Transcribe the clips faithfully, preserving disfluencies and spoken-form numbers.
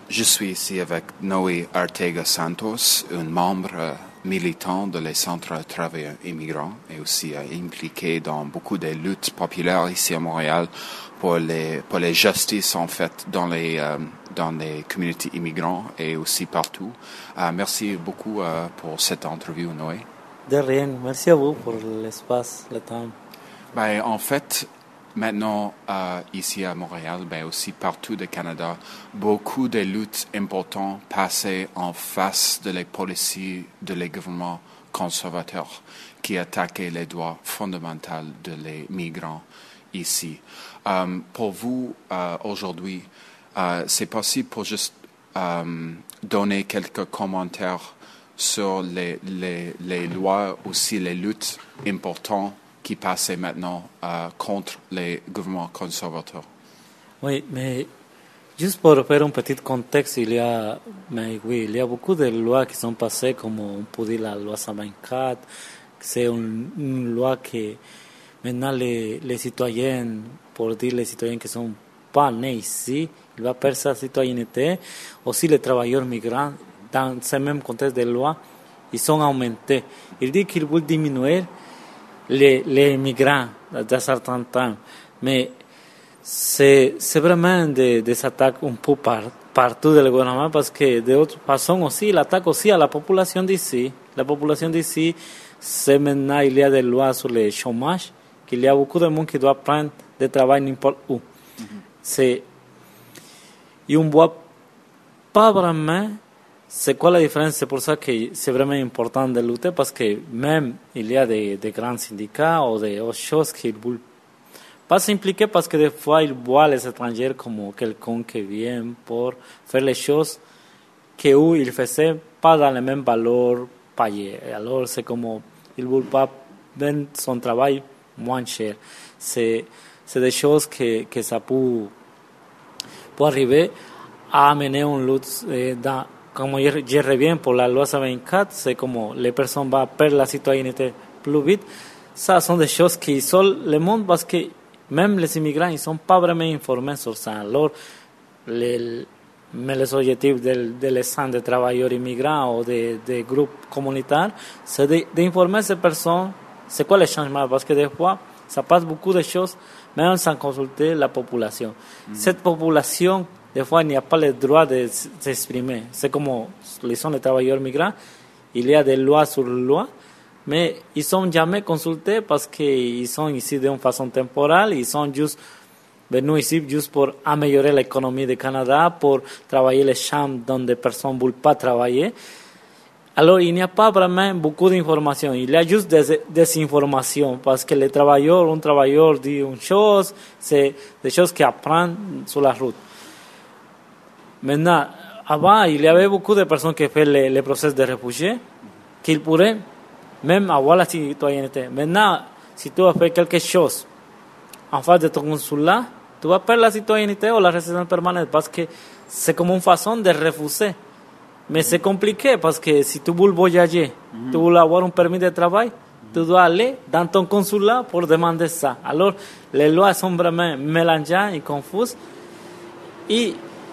je suis ici avec Noé Arteaga Santos, un membre euh, militant de les centres de travailleurs immigrants et aussi euh, impliqué dans beaucoup de luttes populaires ici à Montréal pour les pour les justices en fait dans les euh, dans les communautés immigrants et aussi partout. Euh, merci beaucoup euh, pour cette interview, Noé. De rien, merci à vous pour l'espace, le temps. Ben, en fait, maintenant, euh, ici à Montréal, ben aussi partout au Canada, beaucoup de luttes importantes passées en face de les policiers de les gouvernements conservateurs qui attaquaient les droits fondamentaux de les migrants ici. Euh, pour vous, euh, aujourd'hui, euh, c'est possible pour juste euh, donner quelques commentaires sur les, les, les lois, aussi les luttes importantes qui passaient maintenant euh, contre les gouvernements conservateurs. Oui, mais juste pour faire un petit contexte, il y a, mais oui, il y a beaucoup de lois qui sont passées, comme on peut dire la loi cent vingt-quatre, c'est une, une loi que maintenant les, les citoyens, pour dire les citoyens qui ne sont pas nés ici, ils vont perdre sa citoyenneté. Aussi les travailleurs migrants, dans ce même contexte de loi, ils sont augmentés. Il dit qu'il veut diminuer les, les migrants de certains temps, mais c'est, c'est vraiment des, des attaques un peu par, partout du gouvernement, parce que de autre façon aussi, il attaque aussi à la population d'ici. La population d'ici, c'est maintenant, il y a des lois sur le chômage, qu'il y a beaucoup de monde qui doit prendre de travail n'importe où. Mm-hmm. C'est, et on ne voit pas vraiment c'est quoi la différence. C'est pour ça que c'est vraiment important de lutter, parce que même il y a des, des grands syndicats ou des autres choses qui ne veulent pas s'impliquer, parce que des fois ils voient les étrangers comme quelqu'un qui vient pour faire les choses qu'eux ils faisaient pas dans les mêmes valeurs payées. Alors c'est comme ils ne veulent pas vendre son travail moins cher. C'est, c'est des choses que, que ça peut, peut arriver à amener une lutte eh, dans. Comme je, je reviens pour la loi cent vingt-quatre, c'est comme les personnes vont perdre la citoyenneté plus vite. Ça sont des choses qui isolent le monde, parce que même les immigrants, ils ne sont pas vraiment informés sur ça. Alors, les, mais les objectifs de, de les centres de travailleurs immigrants ou des de groupes communautaires, c'est de, d'informer ces personnes c'est quoi les changements, parce que des fois, ça passe beaucoup de choses, même sans consulter la population. Mm-hmm. Cette population, des fois, il n'y a pas le droit de s'exprimer. C'est comme les sont les travailleurs migrants, il y a des lois sur lois, mais ils ne sont jamais consultés parce qu'ils sont ici d'une façon temporelle, ils sont juste venus ici juste pour améliorer l'économie du Canada, pour travailler les champs dont des personnes ne veulent pas travailler. Alors, il n'y a pas vraiment beaucoup d'informations, il y a juste des, des informations, parce que les travailleurs, un travailleur dit une chose, c'est des choses qu'il apprend sur la route. Maintenant, avant, il y avait beaucoup de personnes qui faisaient le, le processus de réfugiés, qu'ils pourraient même avoir la citoyenneté. Maintenant, si tu as fait quelque chose en face de ton consulat, tu vas perdre la citoyenneté ou la résidence permanente, parce que c'est comme une façon de refuser. Mais c'est compliqué, parce que si tu veux voyager, mm-hmm. tu veux avoir un permis de travail, mm-hmm. tu dois aller dans ton consulat pour demander ça. Alors, les lois sont vraiment mélangées et confuses. Et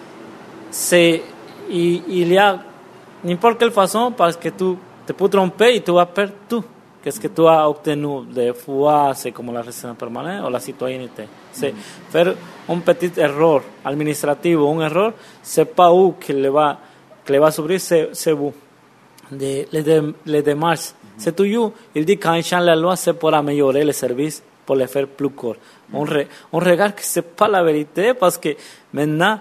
c'est, il, il y a n'importe quelle façon, parce que tu te peux tromper et tu vas perdre tout. Qu'est-ce que tu as obtenu? Des fois, c'est comme la résidence permanente ou la citoyenneté. C'est mm-hmm. faire un petit erreur administratif ou un erreur, c'est pas où que le va, que le va s'ouvrir, c'est, c'est vous. De, les, de, les démarches, mm-hmm. c'est toujours, il dit quand il change la loi, c'est pour améliorer les services, pour les faire plus courts. Mm-hmm. On, re, on regarde que c'est pas la vérité, parce que maintenant,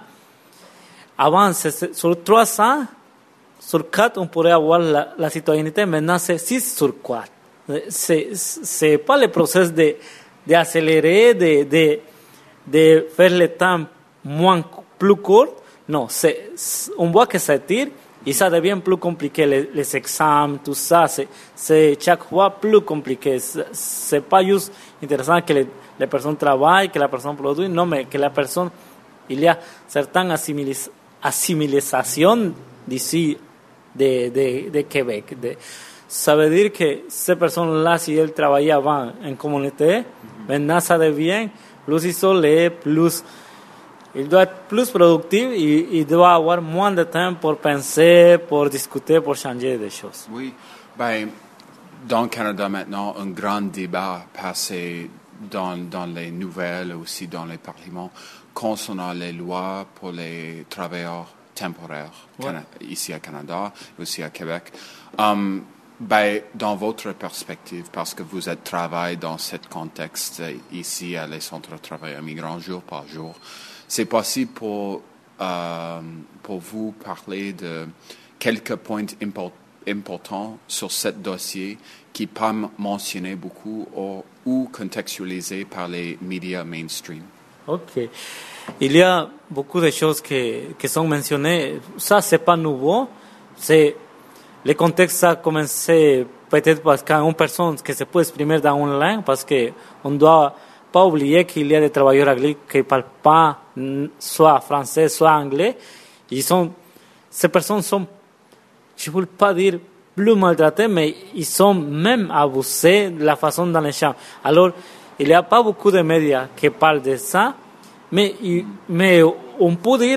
avant, c'est sur trois ans, sur quatre, on pourrait avoir la, la citoyenneté. Maintenant, c'est six sur quatre. C'est, c'est pas le processus de, de accélérer, de, de, de faire le temps moins, plus court. Non, c'est, on voit que ça tire et ça devient plus compliqué. Les, les examens, tout ça, c'est, c'est chaque fois plus compliqué. C'est, c'est pas juste intéressant que les, les personnes travaillent, que la personne produit, non, mais que la personne, il y a certaines assimilis, assimilisations d'ici, de, de, de Québec. De, ça veut dire que ces personnes-là, si elles travaillaient avant en communauté, mm-hmm. maintenant ça devient plus isolé, plus il doit être plus productif, il, il doit avoir moins de temps pour penser, pour discuter, pour changer des choses. Oui, ben, dans le Canada maintenant, un grand débat passé dans, dans les nouvelles, aussi dans les parlements, concernant les lois pour les travailleurs temporaires, ouais. Cana- ici à Canada, aussi à Québec. Um, ben, dans votre perspective, parce que vous êtes travaillé dans ce contexte ici à les centres de travail migrants jour par jour, c'est possible pour, euh, pour vous parler de quelques points importants important sur ce dossier qui n'est pas mentionné beaucoup ou, ou contextualisé par les médias mainstream. Ok. Il y a beaucoup de choses qui, qui sont mentionnées. Ça, c'est pas nouveau. C'est, le contexte a commencé peut-être parce qu'il y a une personne qui se peut exprimer dans une langue, parce qu'on ne doit pas oublier qu'il y a des travailleurs anglais qui ne parlent pas soit français, soit anglais. Ils sont, ces personnes sont, je ne veux pas dire plus maltraités, mais ils sont même abusés de la façon dans les champs. Alors, il n'y a pas beaucoup de médias qui parlent de ça, mais, mais on peut dire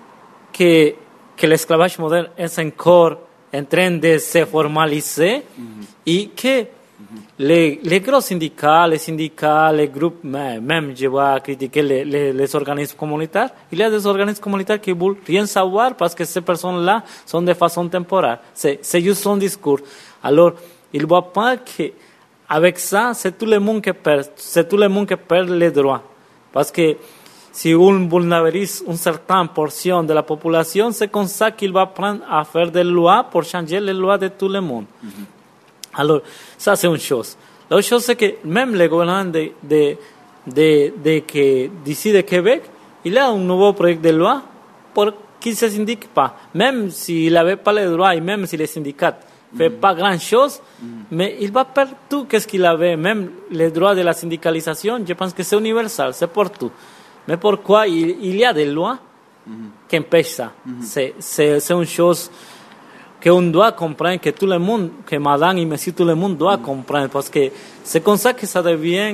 que, que l'esclavage moderne est encore en train de se formaliser mm-hmm. et que mm-hmm. les, les gros syndicats, les syndicats, les groupes, même je vais critiquer les, les, les organismes communautaires, il y a des organismes communautaires qui ne veulent rien savoir parce que ces personnes-là sont de façon temporaire. C'est, c'est juste son discours. Alors, ils ne voient pas qu'avec ça, c'est tout le monde qui perd, c'est tout le monde qui perd les droits. Parce que si on vulnérise une certaine portion de la population, c'est comme ça qu'il va prendre à faire des lois pour changer les lois de tout le monde. Mm-hmm. Alors, ça c'est une chose. L'autre chose, c'est que même le gouvernement de, de, de, de, que, d'ici de Québec, il a un nouveau projet de loi pour qu'il ne se syndique pas. Même s'il n'avait pas les droits et même si les syndicats ne font mm-hmm. pas grand-chose, mm-hmm. mais il va perdre tout ce qu'il avait. Même les droits de la syndicalisation, je pense que c'est universel, c'est pour tout. Mais pourquoi il, il y a des lois mm-hmm. qui empêchent ça? Mm-hmm. C'est, c'est, c'est une chose qu'on doit comprendre, que tout le monde, que madame et monsieur, tout le monde doit mm-hmm. comprendre, parce que c'est comme ça que ça devient,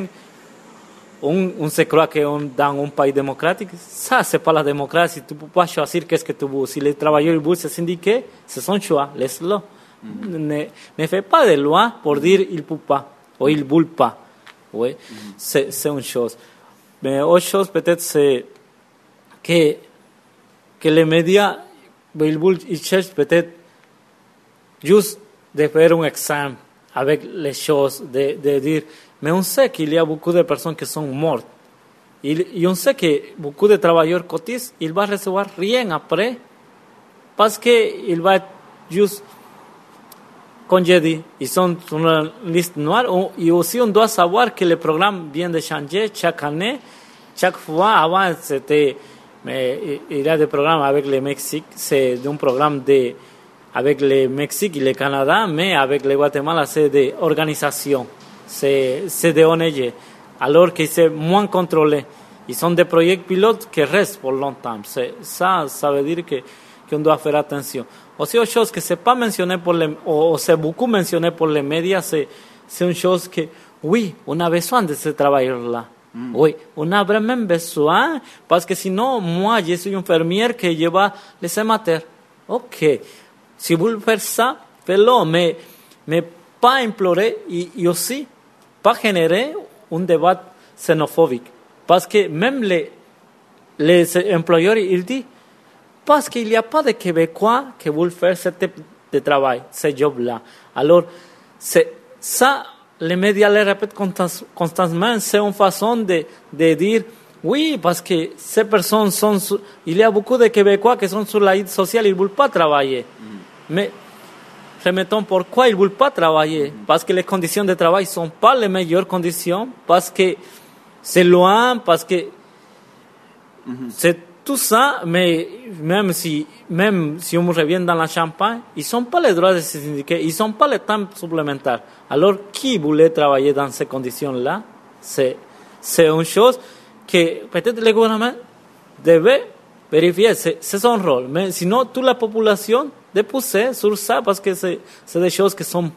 on, on se croit qu'on dans un pays démocratique, ça c'est pas la démocratie, tu ne peux pas choisir qu'est-ce que tu veux. Si les travailleurs veulent se syndiquer, c'est son choix, laisse-le. Mm-hmm. Ne, ne fais pas de loi pour dire il ne peut pas, ou il ne veut pas. Oui, mm-hmm. c'est, c'est une chose. Mais autre chose, peut-être, c'est que, que les médias, ils cherchent peut-être juste de faire un examen avec les choses, de, de dire, mais on sait qu'il y a beaucoup de personnes qui sont mortes. Et, et on sait que beaucoup de travailleurs cotisent, ils vont recevoir rien après, parce qu'ils vont être juste, comme j'ai dit, ils sont sur une liste noire. Et aussi, on doit savoir que le programme vient de changer chaque année. Chaque fois, avant, c'était, mais il y a des programmes avec le Mexique. C'est un programme de, avec le Mexique et le Canada, mais avec le Guatemala, c'est des organisations. C'est, c'est des O N G. Alors que c'est moins contrôlé. Ils sont des projets pilotes qui restent pour longtemps. C'est, ça, ça veut dire que, qu'on doit faire attention. Aussi, autre chose que c'est pas mentionné pour les, ou, ou c'est beaucoup mentionné pour les médias, c'est, c'est une chose que, oui, on a besoin de ce travail-là. Mm. Oui, on a vraiment besoin, parce que sinon, moi, je suis une infirmière qui lleva les amateurs. Ok, si vous voulez faire ça, faites-le, mais, mais pas implorer et, et aussi pas générer un débat xénophobique. Parce que même les, les employeurs, ils disent, parce qu'il n'y a pas de Québécois qui veulent faire ce type de travail, ce job-là. Alors, c'est, ça, les médias le répètent constamment, c'est une façon de, de dire, oui, parce que ces personnes sont, sur, il y a beaucoup de Québécois qui sont sur l'aide sociale, ils ne veulent pas travailler. Mm. Mais, remettons pourquoi ils ne veulent pas travailler. Mm. Parce que les conditions de travail ne sont pas les meilleures conditions, parce que c'est loin, parce que mm-hmm. c'est tout ça, mais même si, même si on revient dans la Champagne, ils n'ont pas les droits de se syndiquer, ils n'ont pas le temps supplémentaire. Alors, qui voulait travailler dans ces conditions-là? C'est, c'est une chose que peut-être le gouvernement devait vérifier, c'est, c'est son rôle. Mais sinon, toute la population de pousser sur ça, parce que c'est, c'est des choses qui sont,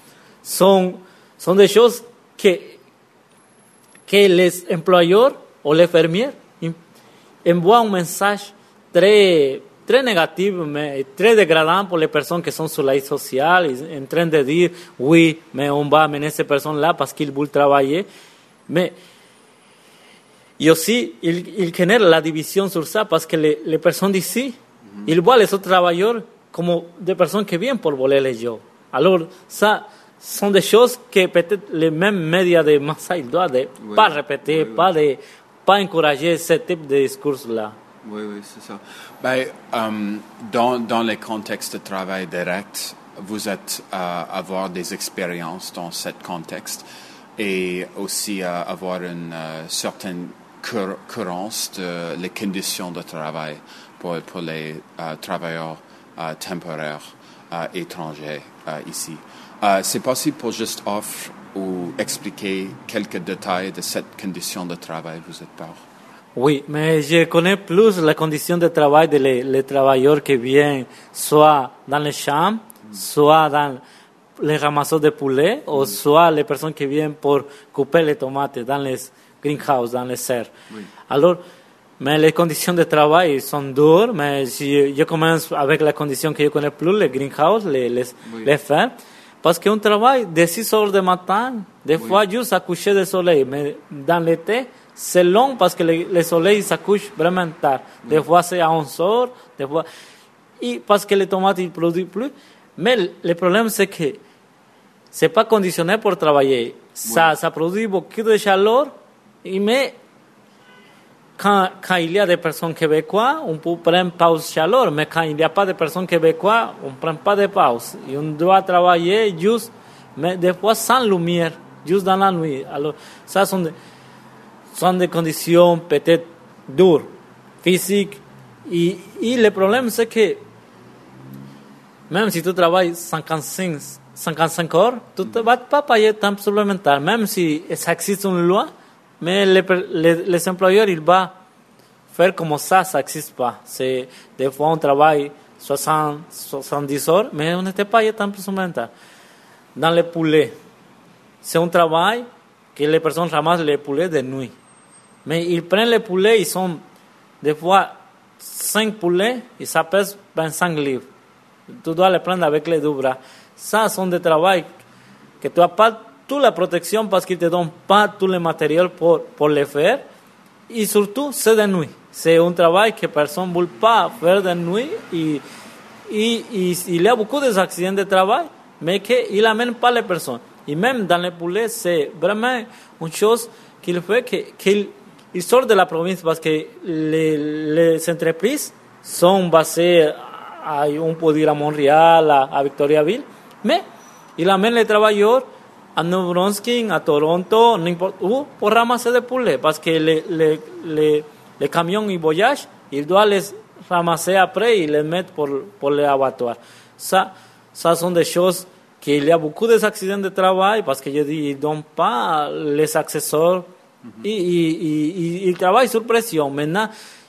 sont, sont des choses que, que les employeurs ou les fermiers envoie un message très, très négatif, mais très dégradant pour les personnes qui sont sur l'aide sociale, en train de dire, oui, mais on va amener ces personnes-là parce qu'ils veulent travailler. Mais, et aussi, il, il génère la division sur ça parce que les, les personnes d'ici, mm-hmm. ils voient les autres travailleurs comme des personnes qui viennent pour voler les jobs. Alors, ça, sont des choses que peut-être les mêmes médias de Massa, ils doivent ne oui, pas répéter, oui, pas, oui. De, pas encourager ce type de discours-là. Oui, oui, c'est ça. Ben, um, dans, dans les contextes de travail direct, vous êtes à uh, avoir des expériences dans ce contexte et aussi à uh, avoir une uh, certaine cur- courance de les conditions de travail pour, pour les uh, travailleurs uh, temporaires uh, étrangers uh, ici. Uh, c'est possible pour juste offrir ou expliquer quelques détails de cette condition de travail, vous êtes par? Oui, mais je connais plus la condition de travail des les, les travailleurs qui viennent soit dans les champs, mm. soit dans les ramasseurs de poulets, mm. ou soit les personnes qui viennent pour couper les tomates dans les greenhouses, dans les serres. Oui. Alors, mais les conditions de travail sont dures, mais si je commence avec la condition que je connais plus, les greenhouses, les, les, oui. les fermes, parce qu'un travail de six heures du matin, des oui. fois juste à coucher du soleil, mais dans l'été, c'est long parce que le, le soleil s'accouche vraiment tard. Oui. Des fois c'est à onze heures, des fois... Et parce que les tomates ne produisent plus. Mais le, le problème c'est que ce n'est pas conditionné pour travailler. Oui. Ça, ça produit beaucoup de chaleur, mais quand, quand il y a des personnes québécoises, on peut prendre pause chaleur, mais quand il n'y a pas de personnes québécoises, on ne prend pas de pause. Et on doit travailler juste, mais des fois sans lumière, juste dans la nuit. Alors, ça sont des, sont des conditions peut-être dures, physiques. Et, et le problème, c'est que même si tu travailles cinquante-cinq, cinquante-cinq heures, tu ne vas pas payer temps supplémentaire, même si ça existe une loi. Mais les, les, les employeurs, ils vont faire comme ça, ça n'existe pas. C'est, des fois, on travaille soixante, soixante-dix heures, mais on n'était pas payé temps supplémentaire. Dans les poulets, c'est un travail que les personnes ramassent les poulets de nuit. Mais ils prennent les poulets, ils sont des fois cinq poulets, et ça pèse vingt-cinq livres. Tu dois les prendre avec les deux bras. Ça, sont des travaux que tu n'as pas toute la protection parce qu'ils ne te donnent pas tout le matériel pour, pour le faire. Et surtout, c'est de nuit. C'est un travail que personne ne veut pas faire de nuit. Et, et, et il y a beaucoup d'accidents de travail, mais qu'il n'amène pas les personnes. Et même dans les poulets, c'est vraiment une chose qu'il fait que, qu'il il sort de la province parce que les, les entreprises sont basées, à, on peut dire, à Montréal, à, à Victoriaville, mais il amène les travailleurs à New Brunswick, à Toronto, n'importe où, pour ramasser des poulets, parce que les, les, les, les camions ils voyagent, ils doivent les ramasser après et les mettre pour, pour les abattoirs. Ça, ça sont des choses qu'il y a beaucoup d'accidents de travail, parce que je dis, ils ne donnent pas les accessoires, mm-hmm. et, et, et, et ils travaillent sur pression. Maintenant,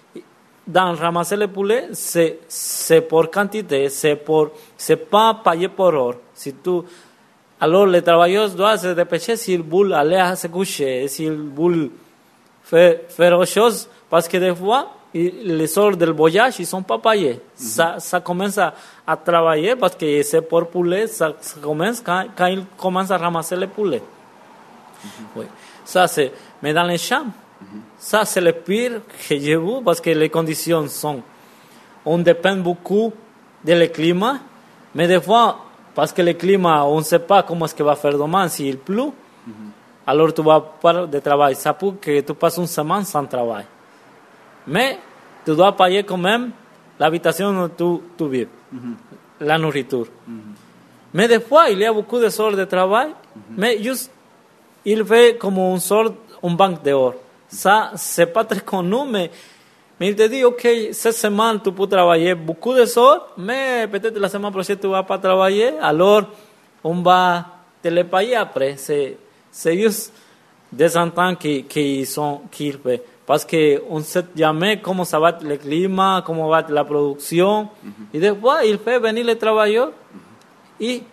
dans ramasser les poulets, c'est, c'est pour quantité, c'est pour, c'est pas payé pour heure. Si tu, alors les travailleurs doivent se dépêcher s'ils veulent aller à se coucher, s'ils veulent faire, faire autre chose, parce que des fois, les heures del voyage, ils ne sont pas payés. Mm-hmm. Ça, ça commence à, à travailler parce que c'est pour poulet, ça, ça commence quand, quand ils commencent à ramasser les poulets. Mm-hmm. Oui. Ça, c'est, mais dans les champs, mm-hmm. ça, c'est le pire que j'ai vu parce que les conditions sont, on dépend beaucoup du climat, mais des fois, parce que le climat, on ne sait pas comment est-ce qu'il va faire demain, s'il pleut, mm-hmm. alors tu vas pas de travail. Ça peut que tu passes une semaine sans travail. Mais tu dois payer quand même l'habitation où tu, tu vis, mm-hmm. la nourriture. Mm-hmm. Mais des fois, il y a beaucoup de sortes de travail, mm-hmm. mais juste, il fait comme une sorte, une banque d'or. Mm-hmm. Ça, c'est pas très connu, mais, mais il te dit, OK, cette semaine, tu peux travailler beaucoup de sortes, mais peut-être la semaine prochaine, tu ne vas pas travailler, alors on va te le payer après. C'est, c'est juste des ententes qui, qui sont, qu'il fait. Parce qu'on ne sait jamais comment ça va le climat, comment va la production. Mm-hmm. Et des fois, il fait venir les travailleurs mm-hmm. et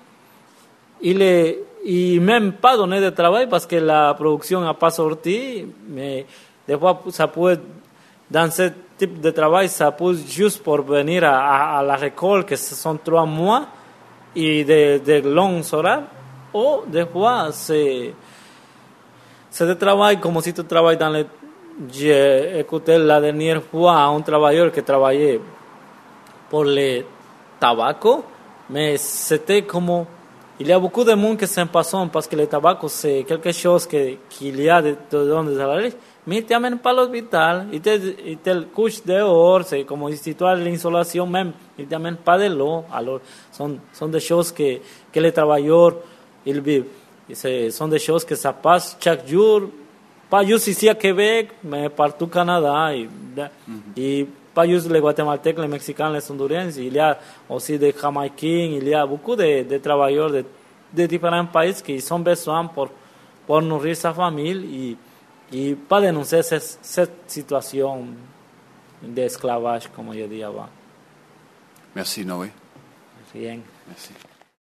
il est, et même pas donner de travail parce que la production n'a pas sorti. Mais des fois, ça peut, dans cette type de travail, ça pousse juste pour venir à, à, à la récolte, que ce sont trois mois et de, de longs horaires, ou des fois, c'est, c'est de travail comme si tu travailles dans le... J'ai écouté la dernière fois un travailleur qui travaillait pour le tabac, mais c'était comme... Il y a beaucoup de monde qui s'impatiente parce que le tabac, c'est quelque chose que, qu'il y a de, de donde travailler, mais il ne t'amène pas à l'hôpital, il te, il te couche dehors, c'est comme si tu as l'insolation même, il ne t'amène pas de l'eau. Alors, sont, sont des choses que, que les travailleurs, ils vivent. C'est, sont des choses que ça passe chaque jour, pas juste ici à Québec, mais partout au Canada. Et, mm-hmm. et pas juste les Guatémaltèques, les Mexicains, les Honduriens, il y a aussi des Jamaïcains, il y a beaucoup de, de travailleurs de, de différents pays qui ont besoin pour, pour nourrir sa famille et, et pas dénoncer cette, cette situation d'esclavage, comme je dis avant. Merci, Noé. Rien. Merci.